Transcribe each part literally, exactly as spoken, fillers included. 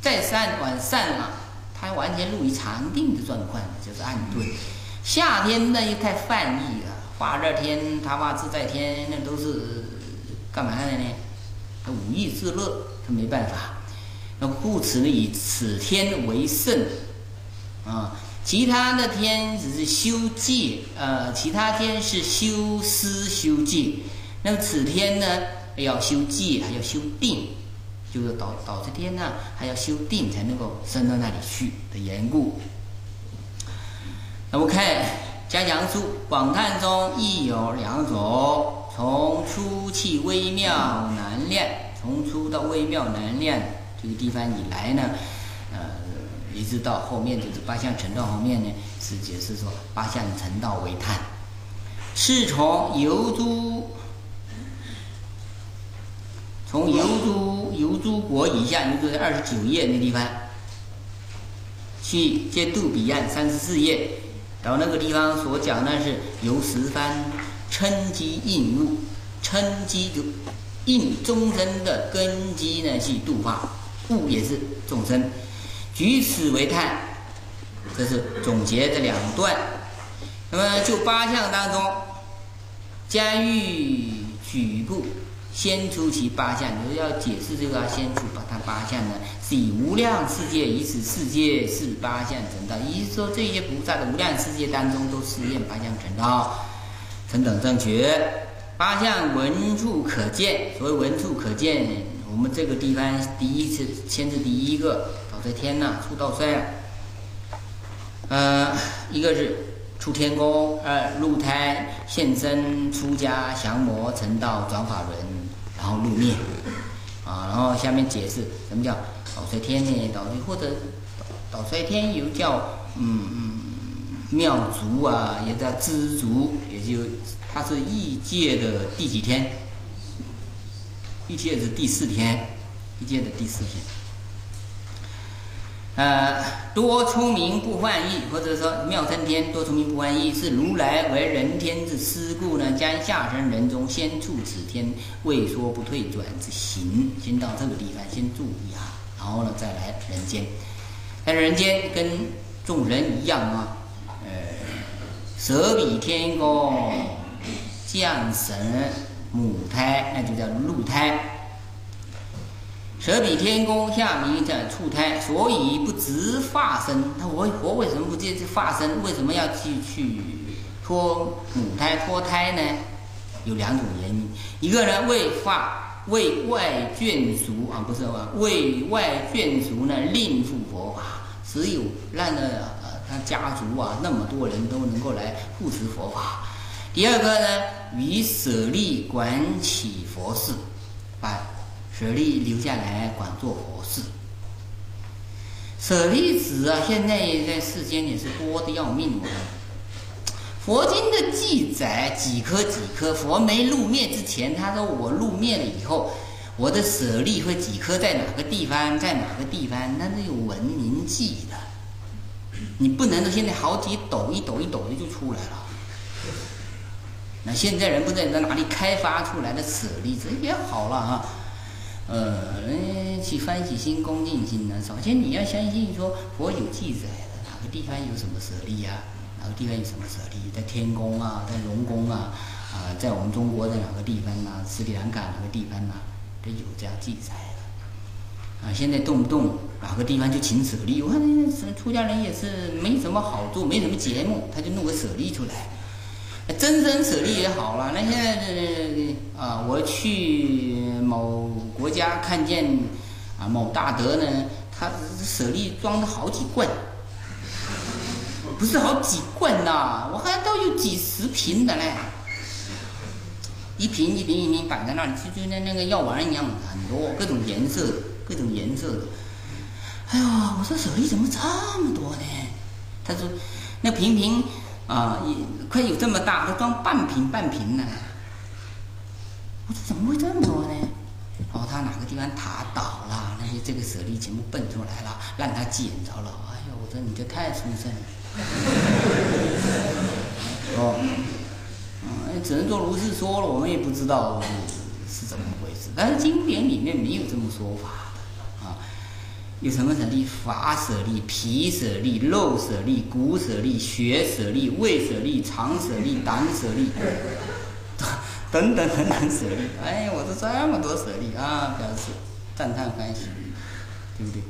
再散往散了，它完全入于常定的状况，就是暗顿。夏天呢又太泛义了，化热天、他化自在天，那都是干嘛的呢？五欲自乐，他没办法。那故此呢，以此天为圣啊，其他的天只是修戒，呃，其他天是修思修戒，那么此天呢要修戒，还要修定，就是导导这天呢还要修定才能够升到那里去的缘故。那么看加强书广叹中亦有两种，从初气微妙难量，从初到微妙难量这个地方以来呢，呃，一直到后面就是八相成道后面呢，是解释说八相成道为叹，是从游诸从游诸游诸国以下，游诸在二十九页那地方去接渡彼岸三十四页。到那个地方所讲的是由十番称机应物，称机就应众生的根基呢去度化，物也是众生，举此为叹。这是总结这两段。那么就八项当中，将欲举步先出其八项，就是要解释这个，先出把它八项呢，是以无量世界，以此世界是八项成道。意思说，这些菩萨的无量世界当中，都实验八项成道，成等正觉。八项闻处可见，所谓闻处可见，我们这个地方第一次先是第一个导在天呐，出道衰。呃，一个是出天宫，二入胎现身，出家降魔成道转法轮，然后入灭啊。然后下面解释什么叫导衰天呢？导或者导衰天又叫嗯嗯妙足啊，也叫知足，也就它是异界的第几天？异界是第四天，异界的第四天。呃，多聪明不患意，或者说妙称天多聪明不患意，是如来为人天之师故呢，将下生人中先处此天，未说不退转之行，先到这个地方先注意啊，然后呢再来人间。但人间跟众人一样啊，呃，舍彼天宫降神母胎，那就叫入胎。舍彼天宫下弥者畜胎，所以不直化身。那我我为什么不直接化身？为什么要去去脱母胎脱胎呢？有两种原因，一个呢为化为外眷属啊，不是啊，为外眷属呢令付佛法，只有让呢呃他家族啊那么多人都能够来护持佛法。第二个呢，于舍利管起佛事，把舍利留下来管做佛事。舍利子啊，现在在世间也是多的要命啊。佛经的记载几颗几颗，佛没入灭之前，他说我入灭了以后，我的舍利会几颗在哪个地方，在哪个地方，那是有文明记的。你不能说现在好几斗一斗一斗的就出来了。那现在人不知道在哪里开发出来的舍利子也好了啊。呃，去欢喜心、恭敬心呢。首先你要相信说佛有记载的，哪个地方有什么舍利啊，哪个地方有什么舍利，在天宫啊，在龙宫啊，啊、呃，在我们中国的哪个地方啊，斯里兰卡哪个地方啊，都有这样记载的。啊，现在动不动哪个地方就请舍利，我看那出家人也是没什么好做，没什么节目，他就弄个舍利出来。真真舍利也好了，那现在啊、呃，我去某国家看见啊某大德呢，他舍利装了好几罐，不是好几罐呐，我看都有几十瓶的嘞，一瓶一瓶一瓶摆在那里，就就那那个药丸一样，很多各种颜色的，各种颜色的。哎呦，我说舍利怎么这么多呢？他说那瓶瓶。啊，也快有这么大，都装半瓶半瓶呢。我说怎么会这么多呢？哦，他哪个地方塔倒了，那些这个舍利全部蹦出来了，让他捡着了。哎呦，我说你这太殊胜了。哦，嗯，只能说如是说了，我们也不知道是是怎么回事。但是经典里面没有这么说法的啊。 有什么舍利？法舍利、皮舍利、肉舍利、骨舍利、血舍利、胃舍利、肠舍利、胆舍利，等等等等舍利。哎，我说这么多舍利啊，表示赞叹欢喜，对不对？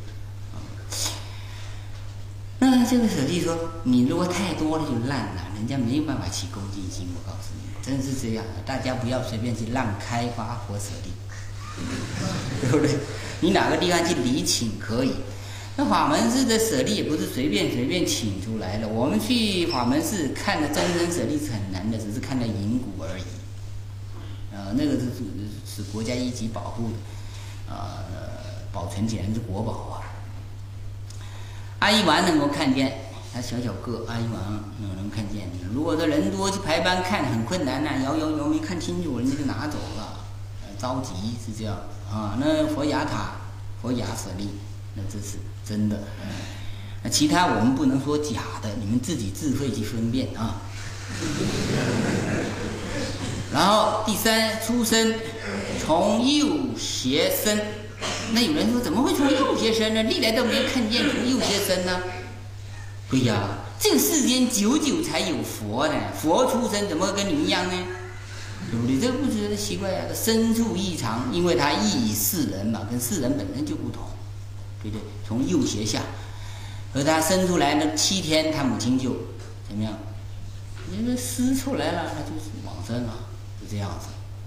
那这个舍利说，你如果太多了就烂了，人家没有办法起恭敬心。我告诉你，真是这样的，大家不要随便去乱开发佛舍利，对不对？你哪个地方去礼请可以？那法门寺的舍利也不是随便随便请出来的。我们去法门寺看的终身舍利是很难的，只是看到银骨而已。呃，那个是是国家一级保护的，呃，保存起来是国宝啊。阿育王能够看见，他小小个，阿育王能能看见。如果说人多去排班看很困难呐、啊，摇摇摇没看清楚，人家就拿走了，着急是这样啊。那佛牙塔、佛牙舍利，那这是真的。那其他我们不能说假的，你们自己智慧去分辨啊。然后第三，出生从右邪生。那有人说怎么会从右邪生呢？历来都没有看见从右邪生呢。对呀，这个世间久久才有佛呢，佛出生怎么跟你一样呢？对不对？这不觉得奇怪啊？身处异常，因为他异世人嘛，跟世人本身就不同，对不对？从右邪下，而他生出来呢七天，他母亲就怎么样？因为生出来了，他就是往生了，就这样子。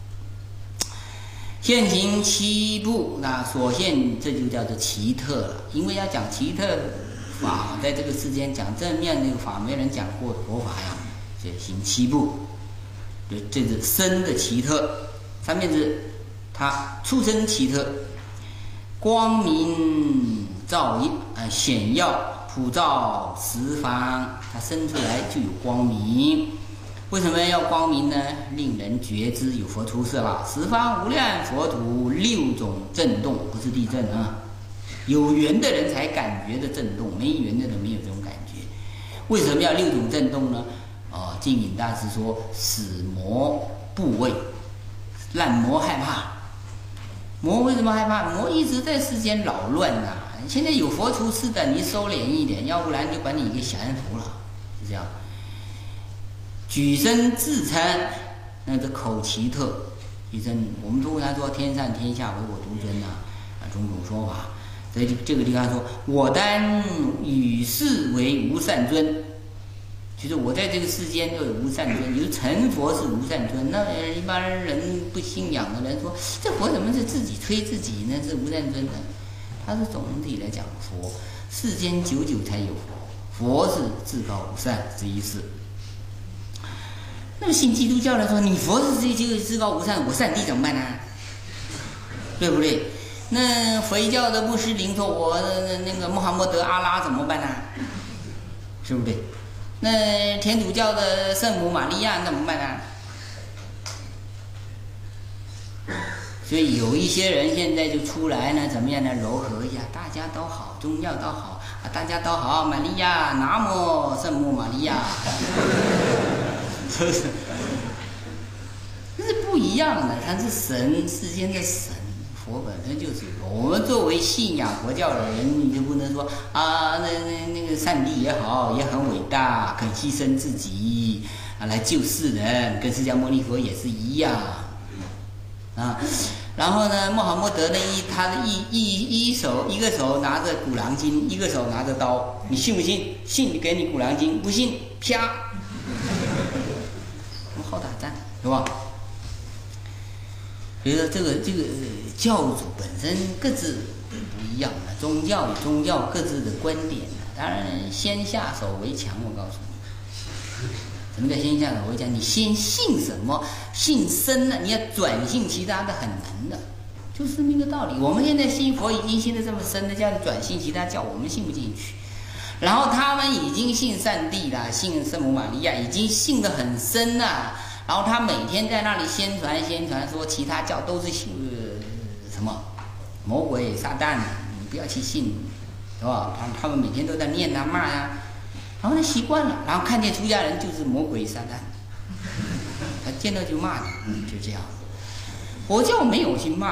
现行七部，那所现这就叫做奇特了。因为要讲奇特法，在这个世间讲正面那个法，没人讲过佛法呀。所以行七部，就这是生的奇特。上面是他出生奇特，光明照呃显耀，普照十方。他生出来就有光明。为什么要光明呢？令人觉知有佛出世了，十方无量佛土六种震动，不是地震啊。有缘的人才感觉的震动，没缘的人没有这种感觉。为什么要六种震动呢？哦，净隐大师说，使魔怖畏，让魔害怕。魔为什么害怕？魔一直在世间扰乱呐、啊。现在有佛出世的，你收敛一点，要不然就把你给降服了，是这样。举身自称，那个口奇特，举身我们通常说天上天下唯我独尊呐、啊，啊种种说法。所以这个地方说，我当与世为无善尊，就是我在这个世间就有无善尊，有成佛是无善尊。那一般人不信仰的人说，这佛怎么是自己吹自己呢？是无善尊的。他是总体来讲，佛世间久久才有佛，佛是至高无上之一事。那么信基督教来说，你佛是这这个至高无上，我上帝怎么办呢？对不对？那佛教的穆斯林说我那个穆罕默德阿拉怎么办呢？是不对？那天主教的圣母玛利亚怎么办呢？所以有一些人现在就出来呢，怎么样呢？柔和一下，大家都好，宗教都好啊，大家都好，玛利亚，南无圣母玛利亚。是不是？这是不一样的，他是神，世间的神，佛本身就是佛。我们作为信仰佛教的人，你就不能说啊，那那那个上帝也好，也很伟大，肯牺牲自己啊来救世人，跟释迦牟尼佛也是一样啊。然后呢，穆罕默德呢一他的一一一手一个手拿着古兰经，一个手拿着刀，你信不信？信给你古兰经，不信啪。好打战是吧？所以说这个这个教主本身各自不一样的，宗教与宗教各自的观点当然先下手为强，我告诉你，什么叫先下手为强？你先信什么？信深了，你要转信其他的很难的，就是那个道理。我们现在信佛已经信得这么深的，叫你转信其他教，我们信不进去。然后他们已经信上帝了，信圣母玛利亚，已经信得很深了。然后他每天在那里宣传宣传，说其他教都是信、呃、什么魔鬼撒旦，你不要去信，是吧？他他们每天都在念啊骂呀、啊，然后他习惯了，然后看见出家人就是魔鬼撒旦，他见到就骂你，嗯，就这样。佛教没有去骂人，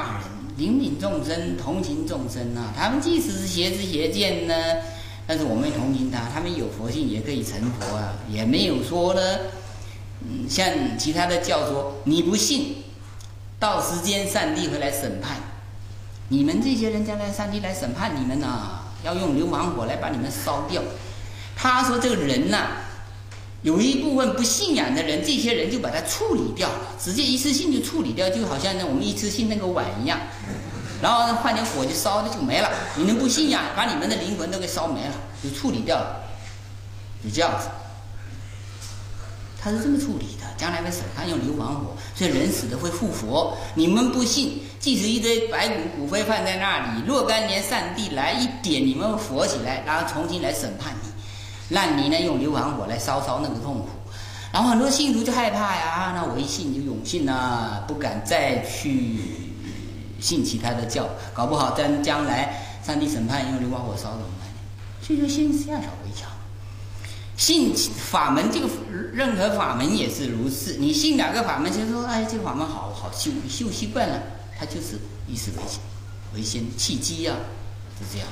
怜悯众生，同情众生啊。他们即使是邪知邪见呢，但是我们同情他，他们有佛性也可以成佛啊，也没有说呢。嗯，像其他的教说，你不信，到时间上帝会来审判你们这些人，将来上帝来审判你们啊，要用硫磺火来把你们烧掉。他说这个人呐、啊，有一部分不信仰的人，这些人就把它处理掉，直接一次性就处理掉，就好像呢我们一次性那个碗一样，然后换点火就烧的就没了。你们不信仰，把你们的灵魂都给烧没了，就处理掉了，就这样子。他是这么处理的，将来会审判用硫磺火，所以人死的会复活。你们不信，即使一堆白骨骨灰放在那里，若干年上帝来一点，你们活起来，然后重新来审判你，让你呢用硫磺火来烧烧那个痛苦。然后很多信徒就害怕呀，那我一信就永信啊，不敢再去信其他的教，搞不好在将来上帝审判用硫磺火烧怎么办呢？所以说先下手为强。信法门，这个任何法门也是如是。你信哪个法门，就说哎，这个法门好好修，修习惯了，它就是以此为为先契机啊，是这样。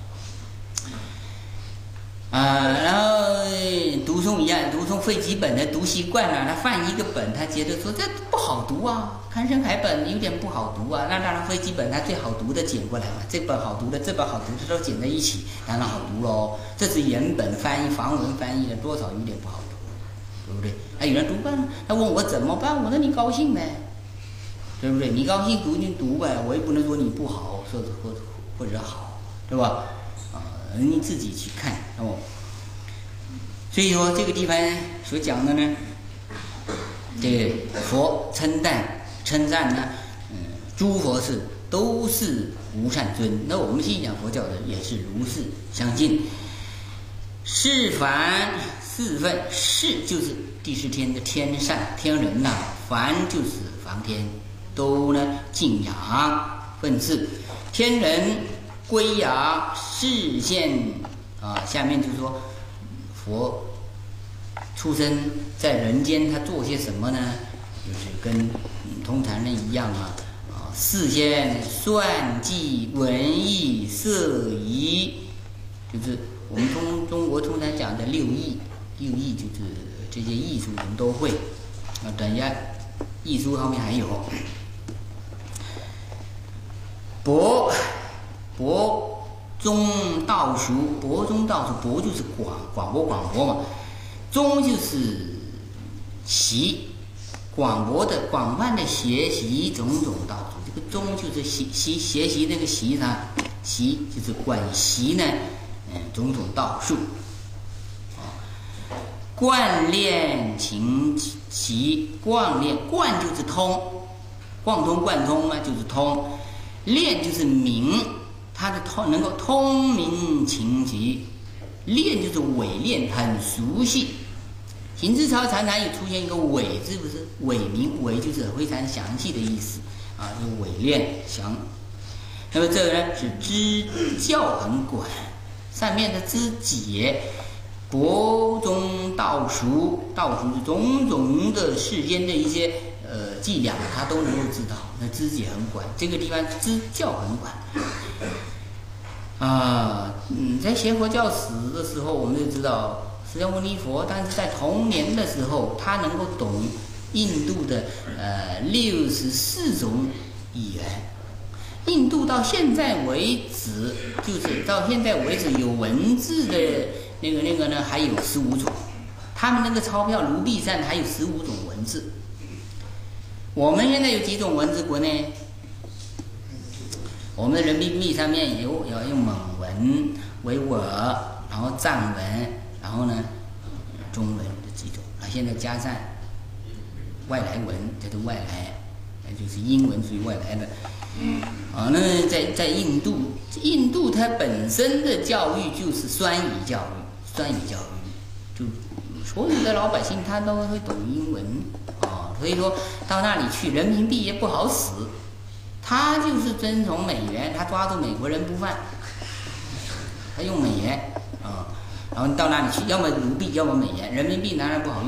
啊，然后读诵一样，读诵废几本的读习惯了，他放一个本，他觉得说这不好读啊，康生海本有点不好读啊，那当然废几本他最好读的捡过来嘛，这本好读的，这本好读的都捡在一起，当然好读喽。这是原本翻译梵文翻译的，多少有点不好读，对不对？还有人读惯了，他问我怎么办，我说你高兴呗，对不对？你高兴读就读呗，我也不能说你不好，说或者或者好，对吧？你自己去看哦。所以说这个地方所讲的呢，这佛称赞称赞呢，嗯，诸佛是都是无上尊。那我们信仰佛教的也是如是相信。是凡四分，是就是第十天的天上天人呐、啊，凡就是梵天，都呢敬仰分次天人。归雅示现啊，下面就是说，佛出生在人间，他做些什么呢？就是跟、嗯、通常人一样啊，啊，示现算计、文艺、色仪，就是我们中中国通常讲的六艺，六艺就是这些艺术人都会啊。等一下，艺术方面还有博。博中道熟，博中道熟，博就是广广播广播嘛，中就是习广博的广泛的学习种种道熟，这个中就是习习学习那个习呢，习就是管习呢，嗯，种种道术，啊，贯练勤习，贯练贯就是通，贯通贯通嘛就是通，练就是明。他的通能够通明情急，练就是伪练，很熟悉。行之操常常也出现一个伪字，不是伪名，伪就是非常详细的意思啊，就伪练详。那么这个呢是知教很广，上面的知解，博中道熟，道熟是种种的世间的一些呃伎俩，他都能够知道。那知解很广，这个地方知教很广。啊，嗯，在学佛教史的时候，我们就知道释迦牟尼佛，但是在童年的时候，他能够懂印度的呃六十四种语言。印度到现在为止，就是到现在为止有文字的那个那个呢，还有十五种。他们那个钞票卢币上还有十五种文字。我们现在有几种文字？国内？我们的人民币上面有要用蒙文、维吾尔，然后藏文，然后呢中文的几种，啊，现在加上外来文，这都外来，就是英文属于外来的。啊，那在在印度，印度它本身的教育就是双语教育，双语教育，就所有的老百姓他都会懂英文啊，所以说到那里去，人民币也不好使。他就是遵从美元，他抓住美国人不放，他用美元啊，然后到那里去，要么卢币，要么美元，人民币当然不好用。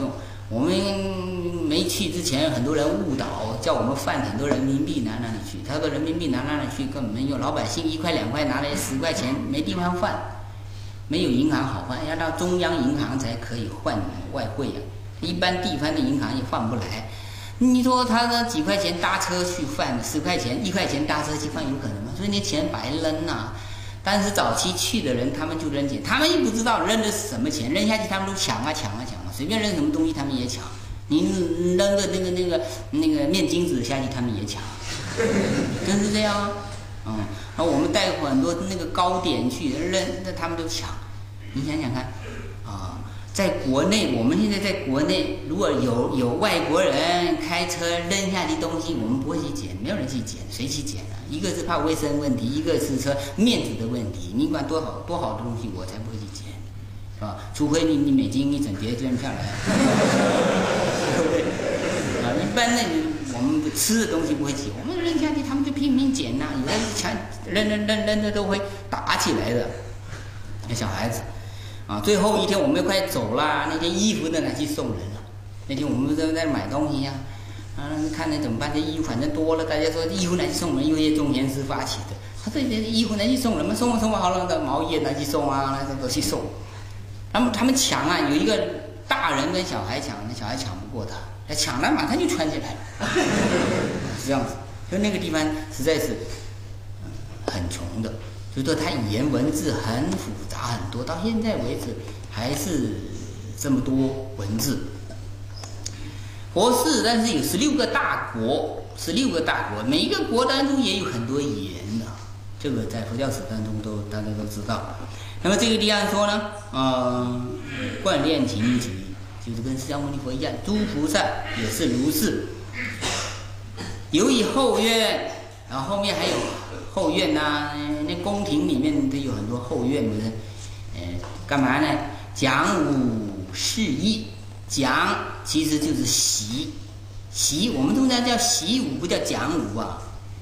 我们没去之前，很多人误导，叫我们换很多人民币拿那里去。他说人民币拿那里去根本没用，老百姓一块两块拿来十块钱没地方换，没有银行好换，要到中央银行才可以换外汇啊。一般地方的银行也换不来。你说他那几块钱搭车去换，十块钱一块钱搭车去换，有可能吗？所以那钱白扔呐、啊。但是早期去的人，他们就扔钱，他们又不知道扔的是什么钱，扔下去他们都抢啊抢啊抢啊，随便扔什么东西他们也抢。你扔个那个那个那个面巾纸下去，他们也抢，真是这样啊。嗯，然后我们带很多那个糕点去扔，那他们都抢。你想想看，啊，在国内，我们现在在国内，如果有有外国人开车扔下去东西，我们不会去捡，没有人去捡，谁去捡啊？一个是怕卫生问题，一个是说面子的问题。你管多好多好的东西，我才不会去捡，是吧？除非你你美金一整叠扔下来，对不对？啊，一般呢，我们吃的东西不会捡，我们扔下去，他们就拼命捡呐、啊。有的抢扔扔扔扔的都会打起来的，那小孩子。啊，最后一天我们快走了，那件衣服呢拿去送人了。那天我们在在买东西呀、啊，啊，看那怎么办？这衣服反正多了，大家说衣服拿去送人，因为种田师发起的。他说这衣服拿去送人嘛，送送好了，那毛衣拿去送啊，那都去送。他们他们抢啊，有一个大人跟小孩抢，那小孩抢不过他，他抢了马上就穿起来了，是这样子。就那个地方实在是、嗯、很穷的。所以说，它语言文字很复杂很多，到现在为止还是这么多文字。国氏，但是有十六个大国，十六个大国，每一个国当中也有很多语言的，这个在佛教史当中都大家都知道。那么这个地方说呢，呃，观念情局，就是跟释迦牟尼佛一样，诸菩萨也是如是。由于后院，然后后面还有后院呐、啊。那宫廷里面都有很多后院，不是？呃，干嘛呢？讲武释义，讲其实就是习，习我们通常叫习武，不叫讲武啊。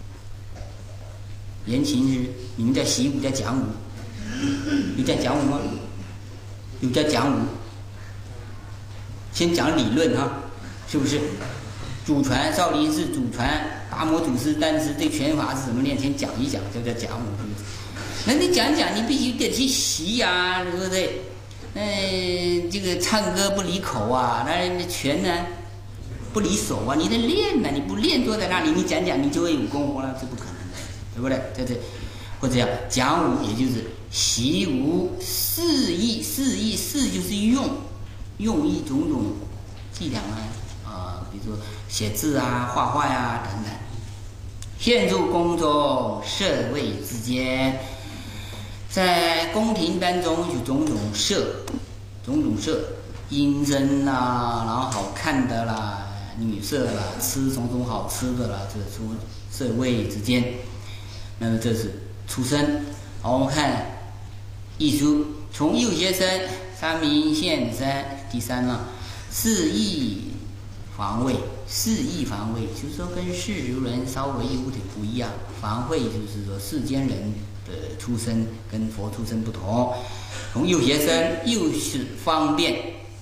言情是你们叫习武，叫讲武，有叫讲武吗？有叫讲武。先讲理论哈，是不是？祖传少林寺祖传达摩祖师丹师对拳法是怎么练，先讲一讲，就叫讲武。那你讲讲，你必须得去习呀、啊，对不对？嗯，这个唱歌不离口啊，那拳呢不离手啊，你得练呐、啊，你不练坐在那里，你讲讲你就会有功夫了，这不可能的，对不对？对对，或者讲讲武，也就是习武释义，释义释就是用，用一种种伎俩啊。啊，比如说写字啊、画画呀、啊、等等，现入宫中舍卫之间，在宫廷当中有种种舍，种种舍，阴森啦，然后好看的啦，女色啦，吃种种好吃的啦，这出舍卫之间。那么这是出生。好，我们看艺书，从右学生三明现身，第三了，四义。防卫，世义防卫，就是说跟世俗人稍微有点不一样。防卫就是说世间人的出身跟佛出身不同。从右学生又是方便。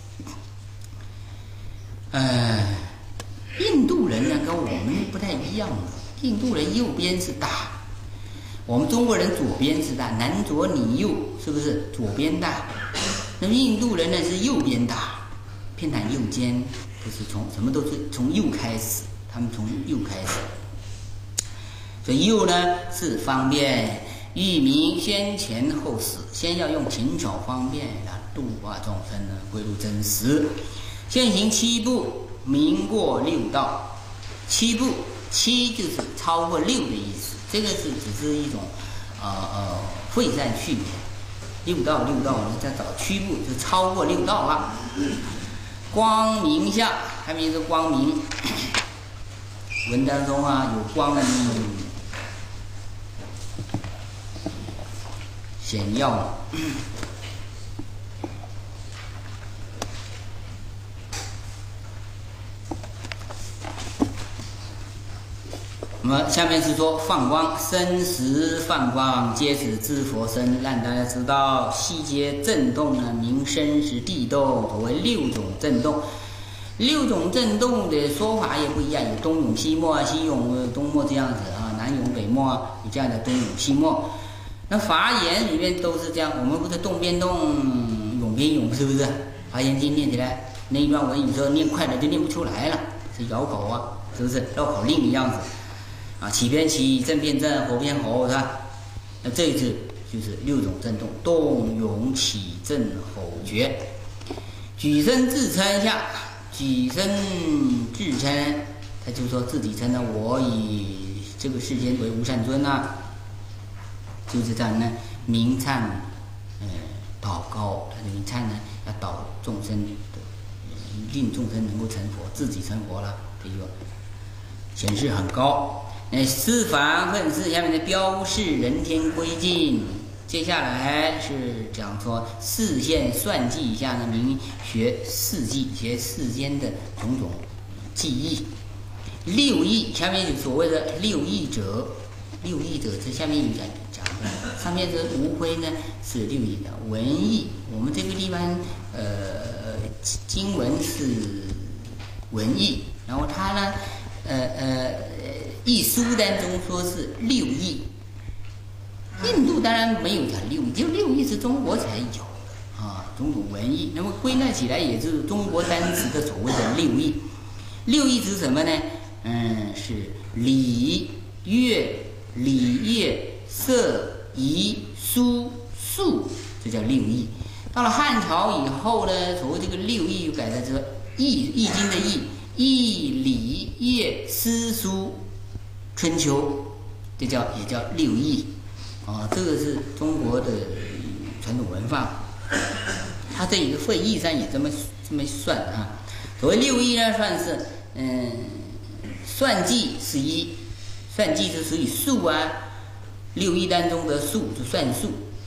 呃，印度人呢跟我们不太一样的，印度人右边是大，我们中国人左边是大，男左女右，是不是？左边大，那么印度人呢是右边大，偏袒右肩。就是从什么都是从右开始，他们从右开始，所以右呢是方便，欲明先前后始，先要用勤巧方便来度化众生呢，归入真实。现行七步，明过六道。七步，七就是超过六的意思，这个是只是一种呃呃会善去免。六道六道，我们再找七步就超过六道了。光明下，还有一个光明。文当中啊有光明显耀。那么下面是说放光，生时放光，皆是知佛身，让大家知道细节震动呢，名生时地动，为六种震动。 六种震动的说法也不一样，有东涌西没啊，西涌东没这样子啊，南涌北没啊，有这样的东涌西没。那法言里面都是这样，我们不是动变动，涌变涌，是不是？华严经念起来那一段文，有时候念快了就念不出来了，是咬口啊，是不是？绕口令一样子啊，起变起，正变正，吼变吼，是吧？那这一次就是六种震动，动涌起正吼觉。举身自称下，举身自称，他就说自己称呢，我以这个世间为无上尊啊，就是这样呢，明忏，呃，祷告，他的明忏呢，要导众生的，令众生能够成佛，自己成佛了，这个显示很高。呃，四法分是下面的标示人天归尽。接下来是讲说四现算计一下呢，明学四纪，学世间的种种记忆。六义下面有所谓的六义者，六义者这下面有讲讲的，上面是无非呢是六义的文义。我们这个地方呃经文是文义，然后它呢呃呃义书当中说是六义。印度当然没有讲六义，就六义是中国才有的啊，种种文艺，那么归纳起来也是中国单词的所谓的六义。六义指什么呢？嗯，是礼、乐、礼乐、射、仪、书、数，这叫六义。到了汉朝以后呢，所谓这个六义又改成这个易，易经的易，易、礼、乐、诗、书、春秋，这叫也叫六义。啊，这个是中国的传统文化，它这一个会议上也这么这么算啊。所谓六义呢，算是嗯，算计是一，算计是属于数啊，六义当中的数就算术，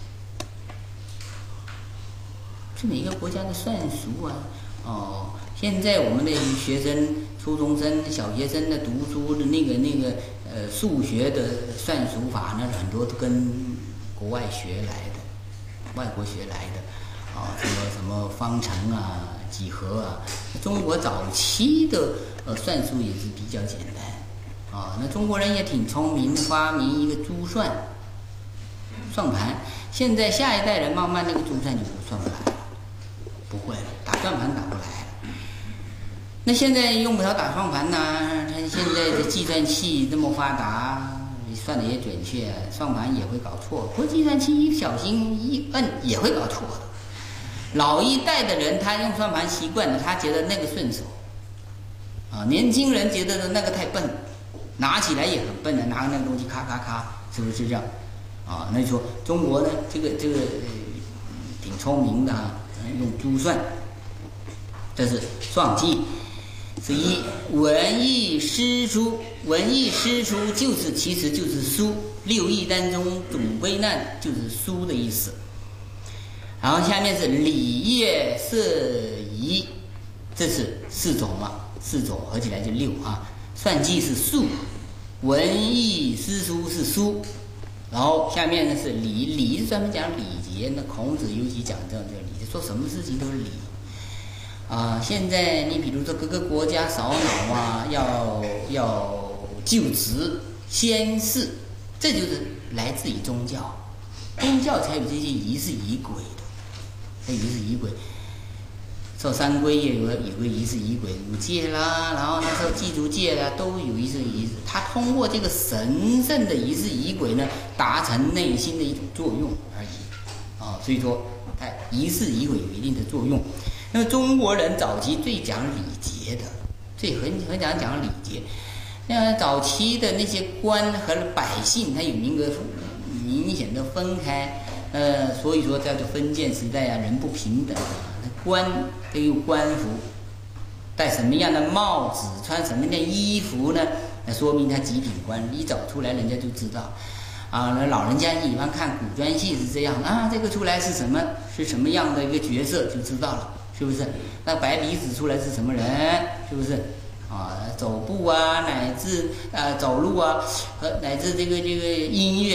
是每个国家的算术啊。哦，现在我们的学生、初中生、小学生的读书的那个那个。呃，数学的算术法呢，很多都跟国外学来的，外国学来的，啊，什么什么方程啊、几何啊，中国早期的呃算术也是比较简单，啊，那中国人也挺聪明，发明一个珠算，算盘。现在下一代人慢慢那个珠算就不算不来了，不会了，打算盘打不来了。那现在用不着打算盘呐，它现在的计算器这么发达，算的也准确，算盘也会搞错。不过计算器一不小心一摁也会搞错的。老一代的人他用算盘习惯了，他觉得那个顺手，啊，年轻人觉得那个太笨，拿起来也很笨的，拿那个东西咔咔咔，是不是这样？啊，那就说中国呢，这个这个、呃、挺聪明的啊，用珠算，这是算计。是一文艺诗书，文艺诗书就是其实就是书，六艺当中总归纳就是书的意思。然后下面是礼乐射仪，这是四种嘛，四种合起来就六啊。算计是数，文艺诗书是书，然后下面呢是礼，礼是专门讲礼节，那孔子尤其讲这样叫礼节，做什么事情都是礼。啊，现在你比如说各个国家烧脑啊，要要就职宣誓，这就是来自于宗教，宗教才有这些仪式仪轨的，这仪式仪轨，受三皈也有有个仪式仪轨，五戒啦，然后那时候祭祖戒啦，都有仪式仪式。它通过这个神圣的仪式仪轨呢，达成内心的一种作用而已。啊，所以说它仪式仪轨有一定的作用。那中国人早期最讲礼节的，最很很讲讲礼节。那早期的那些官和百姓，他有明个明显的分开，呃，所以说叫做封建时代啊，人不平等啊。那官都有官服，戴什么样的帽子，穿什么样的衣服呢？那说明他极品官，一走出来人家就知道。啊，那老人家一般看古装戏是这样啊，这个出来是什么是什么样的一个角色就知道了。是不是？那白鼻子出来是什么人？是不是？啊，走步啊，乃至啊走路啊，和乃至这个这个音乐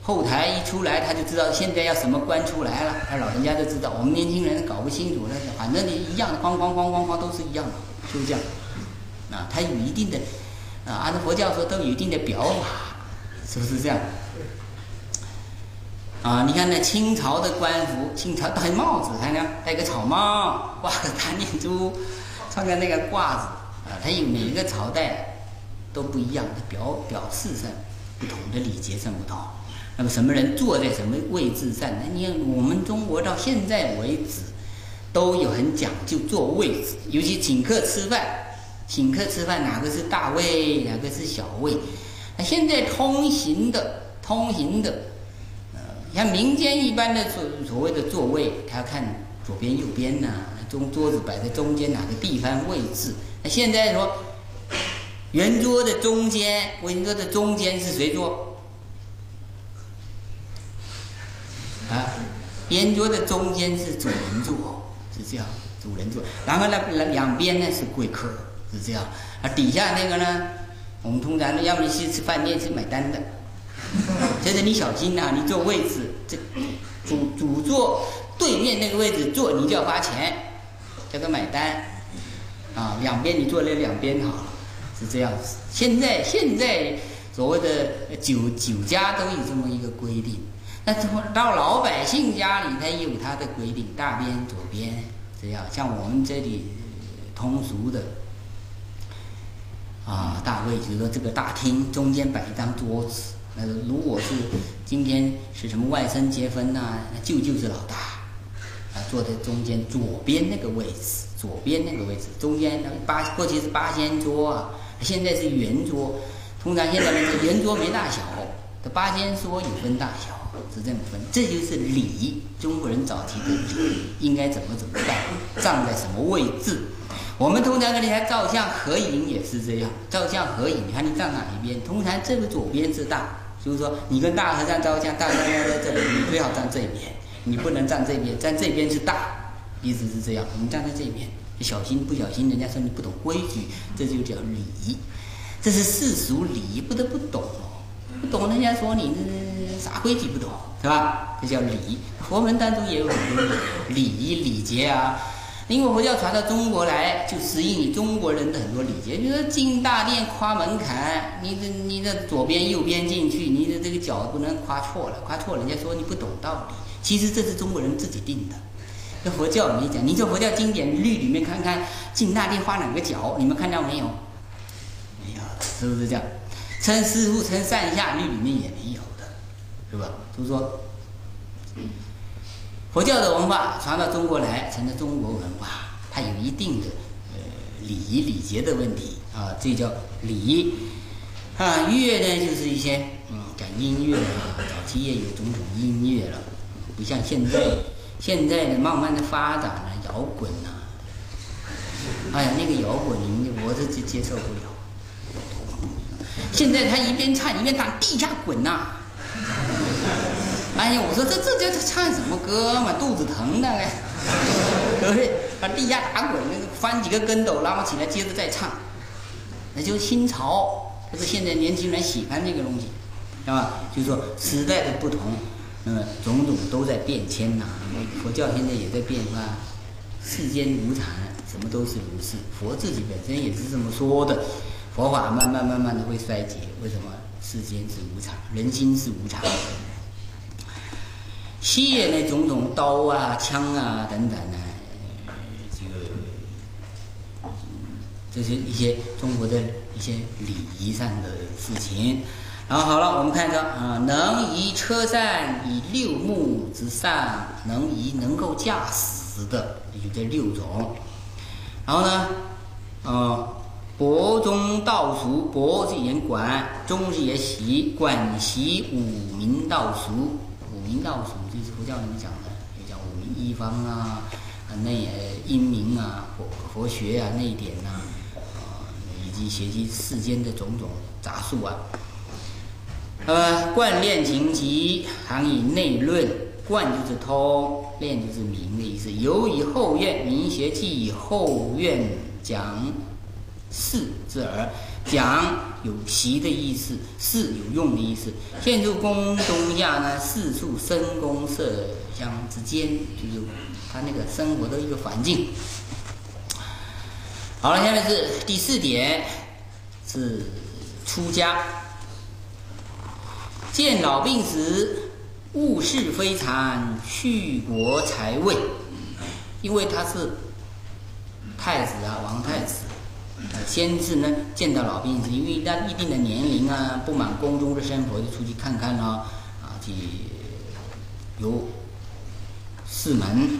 后台一出来，他就知道现在要什么官出来了。他老人家就知道，我们年轻人搞不清楚了，反正你一样的，哐哐哐哐哐都是一样的，就是这样。啊，他有一定的，啊，按照佛教说都有一定的表法，是不是这样？啊，你看那清朝的官服，清朝戴帽子，看看戴个草帽，挂个大念珠，穿个那个褂子，啊，它有每一个朝代都不一样的表表示上不同的礼节上不同。那么什么人坐在什么位置上？那你看我们中国到现在为止都有很讲究坐位置，尤其请客吃饭，请客吃饭哪个是大位，哪个是小位？那现在通行的，通行的，呃，像民间一般的所所谓的座位，他要看左边右边呐、啊，中桌子摆在中间哪个地方位置？那现在说圆桌的中间，圆桌的中间是谁坐？啊，圆桌的中间是主人座，是这样，主人座。然后呢，两边呢是贵客，是这样。啊，底下那个呢，我们通常呢，要么你去吃饭店去买单的，所以你小心呐、啊，你坐位置，这主主座对面那个位置坐，你就要花钱，叫他买单。啊，两边你坐那两边好了，是这样子。现在现在所谓的酒酒家都有这么一个规定。那到老百姓家里，他也有他的规定，大边、左边这样。像我们这里通俗的啊，大位就是说这个大厅中间摆一张桌子。那如果是今天是什么外甥结婚呐、啊，舅舅是老大，啊，坐在中间左边那个位置，左边那个位置，中间八过去是八仙桌啊，现在是圆桌。通常现在呢是圆桌没大小，这八仙桌有分大小。是这么分，这就是礼。中国人早期的礼应该怎么怎么办，站在什么位置？我们通常跟人家照相合影也是这样，照相合影，你看你站哪一边？通常这个左边是大，就是说你跟大和尚照相，大和尚要在这里，你最好站这边，你不能站这边，站这边是大，意思是这样。你站在这边，小心不小心，人家说你不懂规矩，这就叫礼。这是世俗礼，不得不懂哦，不懂人家说你啥规矩不懂，是吧？这叫礼。佛门当中也有很多礼仪礼节啊。因为佛教传到中国来，就适应你中国人的很多礼节。比如说进大殿跨门槛，你的你的左边右边进去，你的这个脚不能跨错了，跨错了人家说你不懂道理。其实这是中国人自己定的。这佛教没讲，你这佛教经典律里面看看，进大殿跨哪个脚，你们看到没有？没有，是不是这样？称师傅称上下律里面也没有的，是吧？就是说，佛教的文化传到中国来，成了中国文化，它有一定的呃礼仪礼节的问题啊，这叫礼啊。乐呢，就是一些嗯讲音乐啊，早期也有种种音乐了，不像现在，现在呢慢慢的发展了摇滚呐、啊，哎呀，那个摇滚我是接接受不了。现在他一边唱一边打地下滚呐、啊，哎呀，我说这这这唱什么歌嘛，肚子疼的嘞，对不对？把地下打滚，那个翻几个跟斗，然后起来接着再唱，那就是新潮，就是现在年轻人喜欢这个东西，是吧？就是说时代的不同，那么种种都在变迁呐、啊。佛教现在也在变化，世间无常，什么都是如是。佛自己本身也是这么说的。佛法慢慢慢慢的会衰竭，为什么？世间是无常，人心是无常。西元的种种刀啊、枪啊等等呢、呃，这个、嗯、这是一些中国的一些礼仪上的事情。然后好了，我们看着啊，能移车扇以六目之上，能移能够驾驶的有这六种。然后呢，呃。博中道俗，博是言管，中是言习，管习五明道俗。五明道俗就是佛教里面讲的，也讲五明一方啊，内阴明啊，佛佛学啊，内典啊，啊，以及学习世间的种种杂术啊。呃，贯练情集，行以内论。贯就是通，练就是明的意思。由以后院，明学即以后院讲。事之耳， 讲有习的意思，事有用的意思。现住宫中下呢，四处深宫色香之间，就是他那个生活的一个环境。好了，下面是第四点，是出家。见老病死，物是非常，去国才位。因为他是太子啊，王太子。先是呢见到老病死，因为到一定的年龄啊，不满宫中的生活，就出去看看咯，啊，去游四门。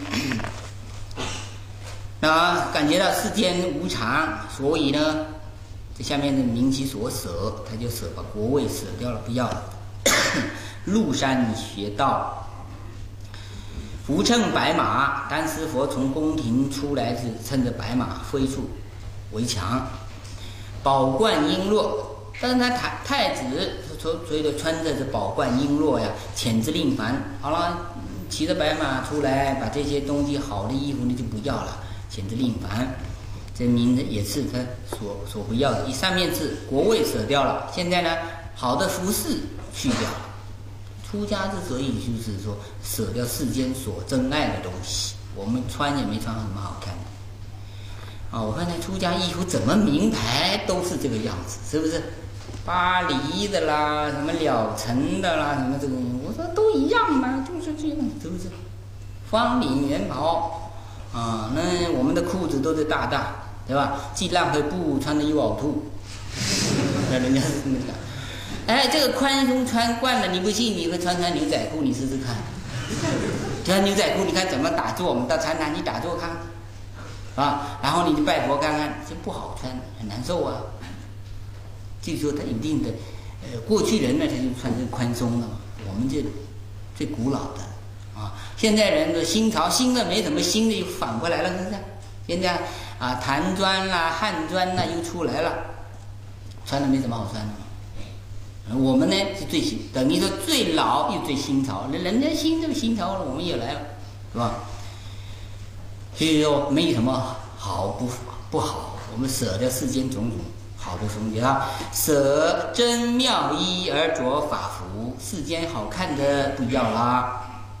那感觉到世间无常，所以呢，这下面的名其所舍，他就舍把国位舍掉了，不要了。入山学道，扶乘白马。当时佛从宫廷出来时，乘着白马飞出围墙，宝冠璎珞。但是他太太子所所以的穿着这宝冠璎珞呀，遣之令凡。好了，骑着白马出来，把这些东西好的衣服呢就不要了。遣之令凡，这名字也是他所所不要的。上面是国位舍掉了，现在呢，好的服饰去掉了。出家之所以就是说舍掉世间所珍爱的东西，我们穿也没穿什么好看的。啊，我看那出家衣服怎么名牌都是这个样子，是不是？巴黎的啦，什么了尘的啦，什么这个，我说都一样嘛，就是这样，是不是？方领圆袍。啊，那我们的裤子都是大大，对吧？既浪费布，穿的又呕吐。那人家是这么讲。哎，这个宽松穿惯了，你不信你会穿穿牛仔裤，你试试看。穿牛仔裤，你看怎么打坐？我们到禅堂你打坐看，啊，然后你就拜佛看看，这不好穿，很难受啊。据说他一定的，呃，过去人呢他就穿这宽松的嘛，我们这最古老的。啊，现在人的新潮，新的没什么新的，又反过来了，是不是？现在啊，唐装啦、汉装啦又出来了，穿的没什么好穿的嘛。我们呢是最新，等于说最老又最新潮，人家新这个新潮了，我们也来了，是吧？所以说没什么好不不好，我们舍掉世间种种好的东西啊，舍真妙衣而着法服，世间好看的不要啦。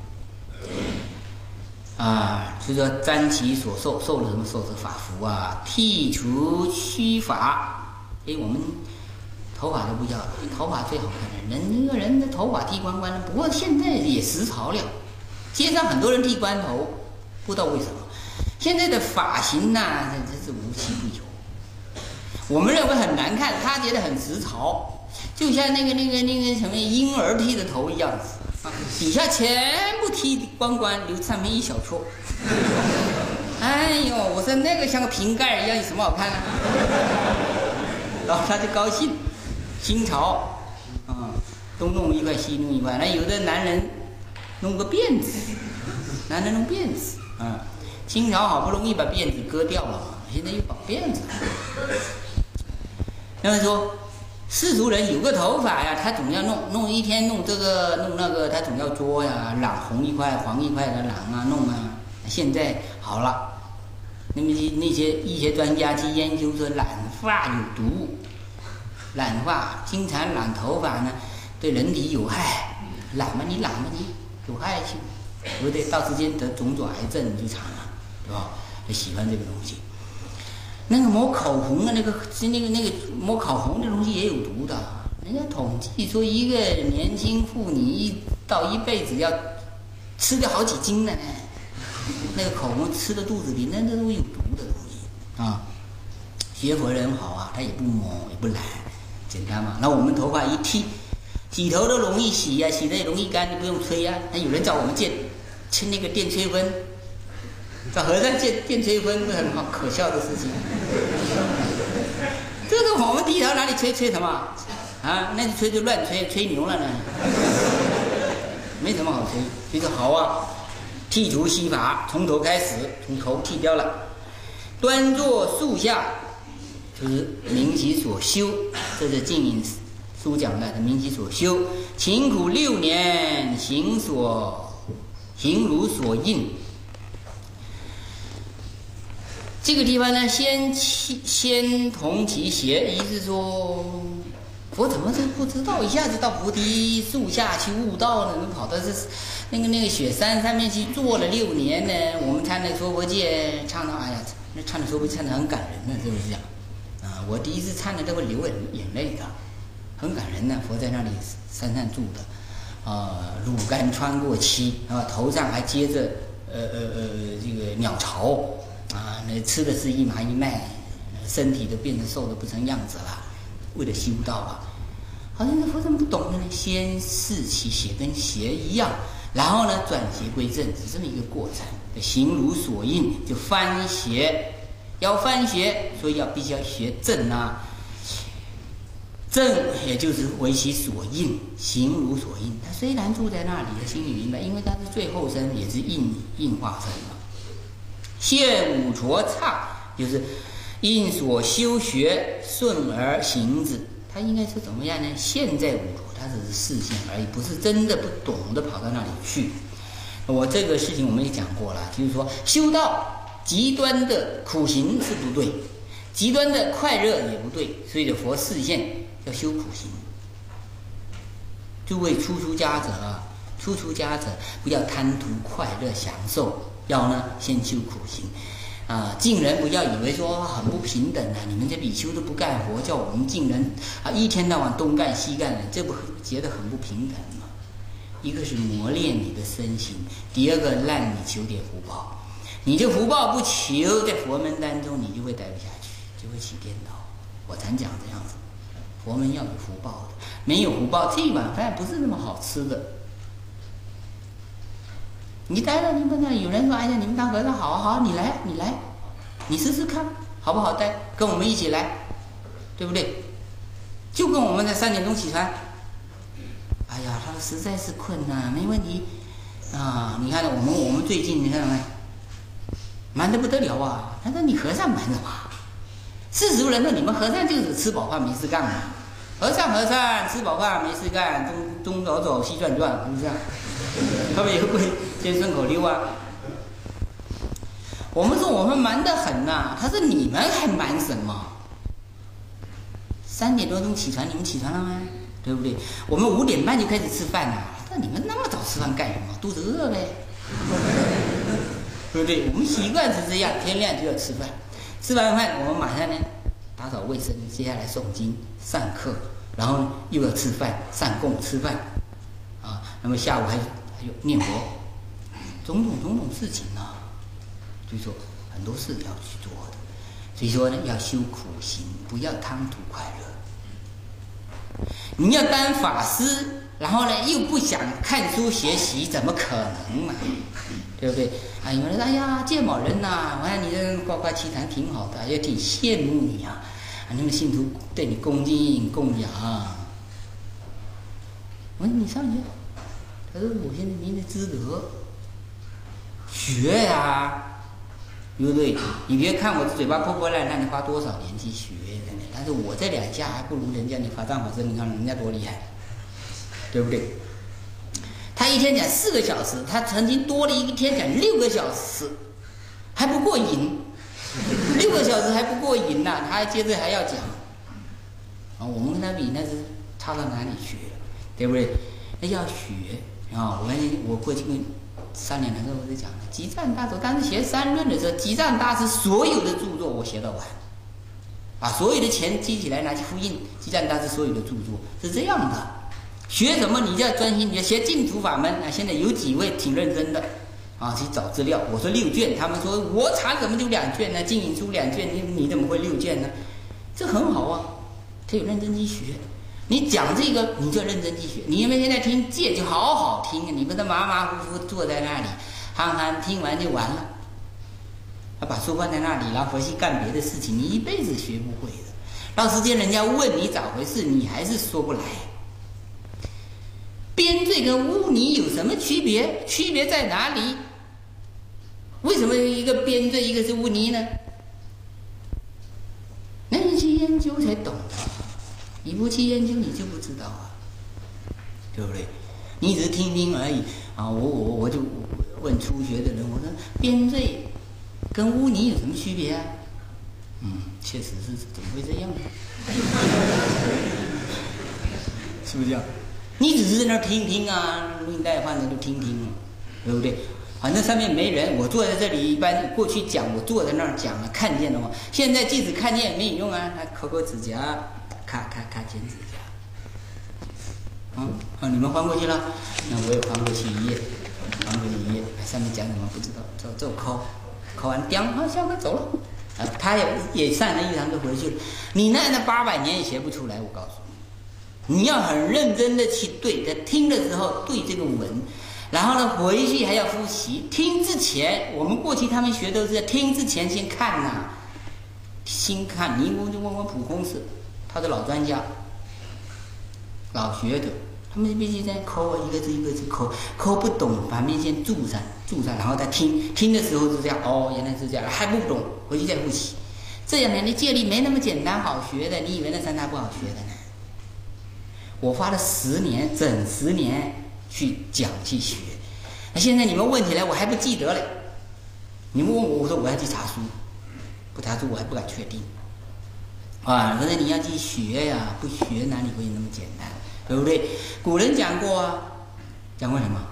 啊，所以说瞻其所受，受了什么？受是法服啊，剔除须发。哎，我们头发都不要了，头发最好看的人，一个人的头发剃光光了。不过现在也时潮了，街上很多人剃光头，不知道为什么。现在的发型呐、啊，真是无奇不有。我们认为很难看，他觉得很时潮，就像那个那个那个什么婴儿剃的头一样子。底下全部剃光光，留上面一小撮。哎呦，我说那个像个瓶盖一样，有什么好看啊？然后他就高兴，新潮，啊、嗯，东弄一块西弄一块。那有的男人弄个辫子，男人弄辫子，啊、嗯，清朝好不容易把辫子割掉了嘛，现在又绑辫子。那么说。世俗人有个头发呀，他总要弄弄一天弄这个弄那个，他总要捉呀，染红一块黄一块的染啊弄啊。现在好了，那么那些医学专家去研究说染发有毒，染发经常染头发呢，对人体有害。染嘛你染嘛你有害性，对不对？到时间得种种癌症你就惨了，对吧？就喜欢这个东西。那个抹口红的那个那个那个抹口红的东西也有毒的，人家统计说一个年轻妇女一到一辈子要吃掉好几斤呢，那个口红吃到肚子里，那那都有毒的东西啊。学佛人好啊，他也不抹也不染，简单嘛。那我们头发一剃，洗头都容易洗呀、啊，洗的也容易干，你不用吹呀、啊。那有人找我们借吹那个电吹风。找和尚借电吹风是很好可笑的事情。这个我们剃头哪里吹吹什么啊？那吹就乱吹，吹牛了呢，没什么好吹。所以说好啊，剃除须发，从头开始，从头剃掉了，端坐树下，就是明其所修。这是净隐书讲的，明其所修，勤苦六年，行所行如所应。 这个地方呢，先其先同其邪，意思是说，佛怎么就不知道一下子到菩提树下去悟道呢？能跑到这那个那个雪山上面去坐了六年呢？我们唱那说佛戒，唱到哎呀，那唱的说佛戒唱的很感人呢，是不是讲？啊，我第一次唱的都会流眼眼泪的，很感人呢。佛在那里山上住的，啊，乳干穿过膝，啊，头上还接着呃呃呃这个鸟巢。啊，那吃的是一麻一麦，身体都变得瘦的不成样子了，为了修道啊。好像那佛怎么不懂呢？先视其邪，跟邪一样，然后呢转邪归正，是这么一个过程。行如所应，就翻邪，要翻邪，所以要必须要学正啊。正也就是为其所应，行如所应。他虽然住在那里，他心里明白，因为他是最后生，也是应应化身嘛。现五浊刹，就是因所修学顺而行之。他应该是怎么样呢？现在五浊，他只是视线而已，不是真的不懂得跑到那里去。我这个事情我们也讲过了，就是说修道极端的苦行是不对，极端的快乐也不对，所以的佛示现要修苦行。诸位出出家者啊，出出家者不要贪图快乐享受。要呢，先修苦行，啊，敬人不要以为说很不平等啊，你们这比丘都不干活，叫我们敬人啊，一天到晚东干西干的，这不觉得很不平等吗？一个是磨练你的身心，第二个让你求点福报。你这福报不求，在佛门当中你就会待不下去，就会起颠倒。我常讲这样子，佛门要有福报的，没有福报，这一碗饭不是那么好吃的。你待了，你们那有人说：“哎呀，你们当和尚好好，你来，你来，你试试看，好不好待？跟我们一起来，对不对？”就跟我们在三点钟起床。哎呀，他说实在是困难，没问题啊！你看我们我们最近你看到没？忙得不得了啊！他说：“你和尚忙什么？世俗人说你们和尚就是吃饱饭没事干嘛？和尚和尚吃饱饭没事干，东东走走西转转，是不是？他们也会先顺口溜啊。我们说我们忙得很呐、啊，他说你们还忙什么？三点多钟起床，你们起床了吗？对不对？我们五点半就开始吃饭了，那你们那么早吃饭干什么？肚子饿呗，对不对？我们习惯是这样，天亮就要吃饭，吃完饭我们马上呢打扫卫生，接下来诵经上课，然后又要吃饭上供吃饭，啊，那么下午还还有念佛，种种种种事情啊，所以说很多事要去做的，所以说呢要修苦行，不要贪图快乐。你要当法师，然后呢又不想看书学习，怎么可能嘛？对不对？啊，有人说：“哎呀，戒某人呐、啊，我看你这呱呱其谈挺好的，也挺羡慕你啊，啊，那么信徒对你恭敬供养。”我说：“你上学？”他说：“我现在没那资格学呀、啊，对不对？你别看我嘴巴破破烂烂，你花多少年去学的呢？但是我这两下还不如人家，你法藏法师，你看人家多厉害，对不对？”他一天讲四个小时，他曾经多了一天讲六个小时，还不过瘾，六个小时还不过瘾呐、啊，他还接着还要讲，啊，我们跟他比那是差到哪里去了，对不对？那要学啊！我我过去跟三年的时候我就讲了，集藏大师当时学三论的时候，集藏大师所有的著作我写到完，把所有的钱积起来拿去复印集藏大师所有的著作，是这样的。学什么你就要专心，你要学净土法门啊！现在有几位挺认真的啊，去找资料。我说六卷，他们说我查怎么就两卷呢？经引出两卷，你你怎么会六卷呢？这很好啊，他有认真去学。你讲这个，你就认真去学。你因为现在听戒就好好听，你不是马马虎虎坐在那里，憨憨听完就完了。他把书放在那里，然后回去干别的事情，你一辈子学不会的。到时间人家问你咋回事，你还是说不来。边罪跟污泥有什么区别？区别在哪里？为什么一个边罪，一个是污泥呢？那你去研究才懂的，你不去研究你就不知道啊，对不对？你只是听听而已啊！我我我就问初学的人，我说边罪跟污泥有什么区别啊？嗯，确实是，怎么会这样呢？是不是这样？你只是在那儿听听啊，录音带放着就听听，对不对？反正上面没人，我坐在这里，一般过去讲，我坐在那儿讲了，看见了吗？现在即使看见也没有用啊，还抠抠指甲，咔咔咔剪指甲。嗯，好，你们翻过去了，那我也翻过去一页，翻过去一页，上面讲什么不知道，就就抠，抠完叼，好，下课走了。啊，他也也上了一堂就回去了。你那那八百年也学不出来，我告诉你，你要很认真的去对，在听的时候对这个文。然后呢，回去还要复习。听之前，我们过去他们学都是在听之前先看呐、啊，先看。你我就问问普空师，他是老专家、老学者，他们必须在抠啊，一个字一个字抠，抠不懂，反面先注上，注上，然后再听。听的时候是这样，哦，原来是这样，还不懂，回去再复习。这样呢，你戒律没那么简单好学的，你以为那三大不好学的呢？我花了十年，整十年。去讲去学，那现在你们问起来我还不记得嘞。你们问我，我说我要去查书，不查书我还不敢确定。啊，可是你要去学呀，不学哪里会那么简单，对不对？古人讲过啊，讲过什么？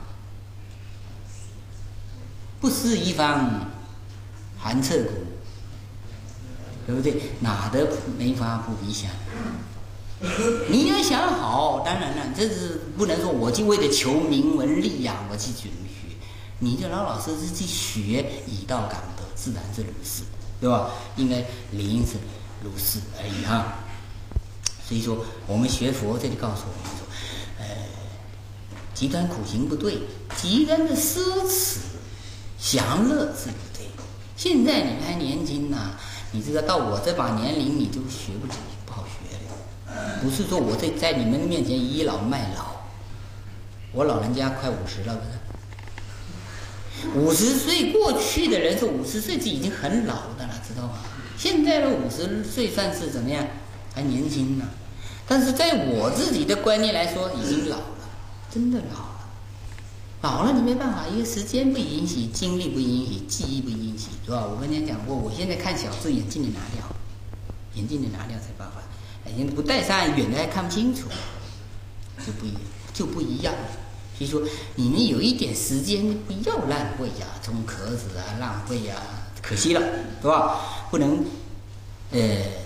不思一方，寒彻骨，对不对？哪得没法不理想？你要想好，当然了，这是不能说我就为了求名闻利呀、啊，我去学。你就老老实实去学，以道感德，自然是如是，对吧？应该理应是如是而已哈。所以说，我们学佛这里告诉我们说，呃，极端苦行不对，极端的奢侈享乐是不对。现在你们还年轻呐、啊，你知道到我这把年龄，你就学不起，不好学了。不是说我在在你们面前倚老卖老，我老人家快五十了，不是？五十岁过去的人是五十岁就已经很老的了，知道吗？现在的五十岁算是怎么样？还年轻呢。但是在我自己的观念来说，已经老了，真的老了。老了你没办法，因为时间不允许，精力不允许，记忆不允许，是吧？我跟你讲过，我现在看小字，眼镜得拿掉，眼镜得拿掉才办法。眼镜不戴上，远的还看不清楚，就不一就不一样。所以说，你们有一点时间不要浪费呀、啊，冲壳子啊，浪费呀、啊，可惜了，是吧？不能，呃，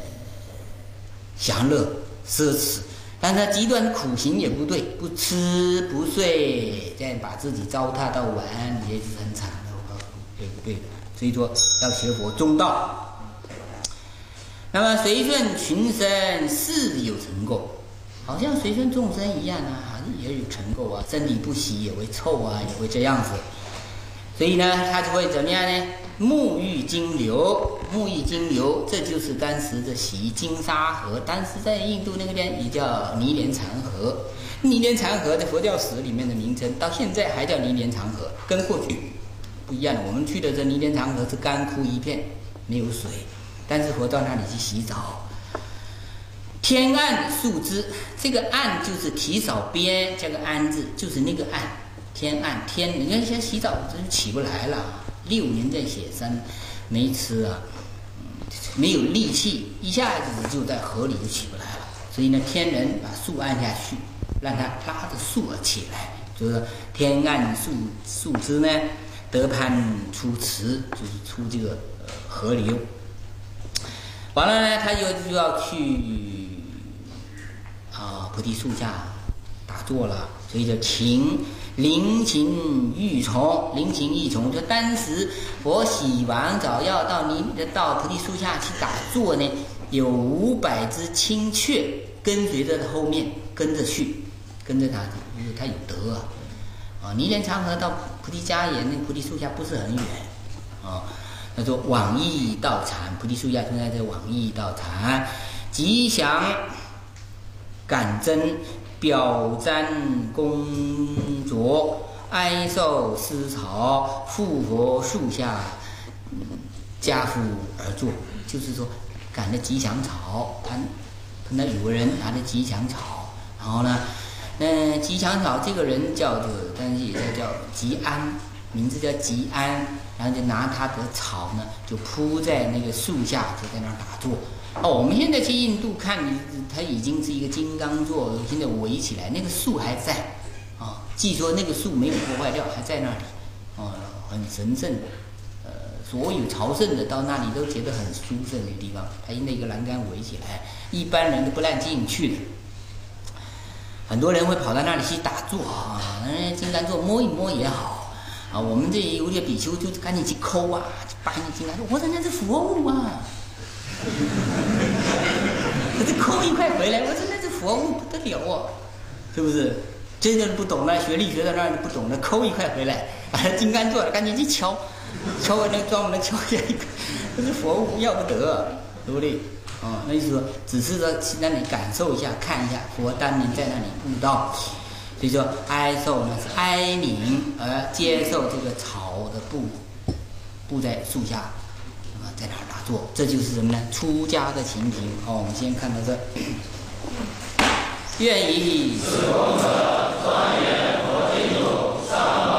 享乐奢侈，但是极端苦行也不对，不吃不睡，再把自己糟蹋到晚，也是很惨的，我告诉你，对不对的？所以说，要学佛中道。那么随顺群生，事有成垢，好像随顺众生一样啊。也有成垢啊，身体不洗也会臭啊，也会这样子，所以呢，他就会怎么样呢？沐浴金流，沐浴金流，这就是当时的洗金沙河，当时在印度那个边也叫尼连长河。尼连长河在佛教史里面的名称，到现在还叫尼连长河，跟过去不一样的。我们去的这尼连长河是干枯一片，没有水，但是佛到那里去洗澡。天岸树枝，这个岸就是提扫边加个安字，就是那个岸。天岸天，你看现在洗澡真是起不来了，六年在雪山，没吃啊，没有力气，一下子就在河里就起不来了。所以呢，天人把树按下去，让它拉着树儿起来，就是天岸树树枝呢，得攀出池，就是出这个、呃、河流。完了呢，他又就要去。啊，菩提树下打坐了，所以叫勤临勤欲从，临勤欲从。就当时佛洗完澡要到你到菩提树下去打坐呢，有五百只青雀跟随着他后面跟着去，跟着他，因为他有德啊。啊，尼连长河到菩提迦叶那菩提树下不是很远啊。他说往诣道场，菩提树下就在这往诣道场，吉祥。感真表瞻工作，哀受思草，复佛树下，家父而坐。就是说，赶着吉祥草，他那有个人拿着吉祥草，然后呢，那吉祥草这个人叫做，但是也叫叫吉安，名字叫吉安。 然后就拿他的草呢，就铺在那个树下，就在那儿打坐。哦，我们现在去印度看，它已经是一个金刚座，现在围起来，那个树还在啊、哦。据说那个树没有破坏掉，还在那里，哦，很神圣。呃，所有朝圣的到那里都觉得很殊胜的地方，它那个栏杆围起来，一般人都不让进去的。很多人会跑到那里去打坐啊，那金刚座摸一摸也好啊。我们这有些比丘就赶紧去抠啊，把你金刚座，我说那是佛物啊。可是抠一块回来，我说那是佛物不得了哦，是不是？真的不懂了，学力学到那儿不懂了，抠一块回来，把它金刚座了，赶紧去敲，敲完那专门的敲下一个，这是佛物要不得，对不对？哦，那就是说，只是说去那里感受一下，看一下佛当年在那里悟道，所以说哀受呢是哀悯而接受这个草的布，布在树下，啊，在那儿打坐，这就是什么呢？出家的情形。哦，我们先看到这。愿以此功德，庄严佛净土，上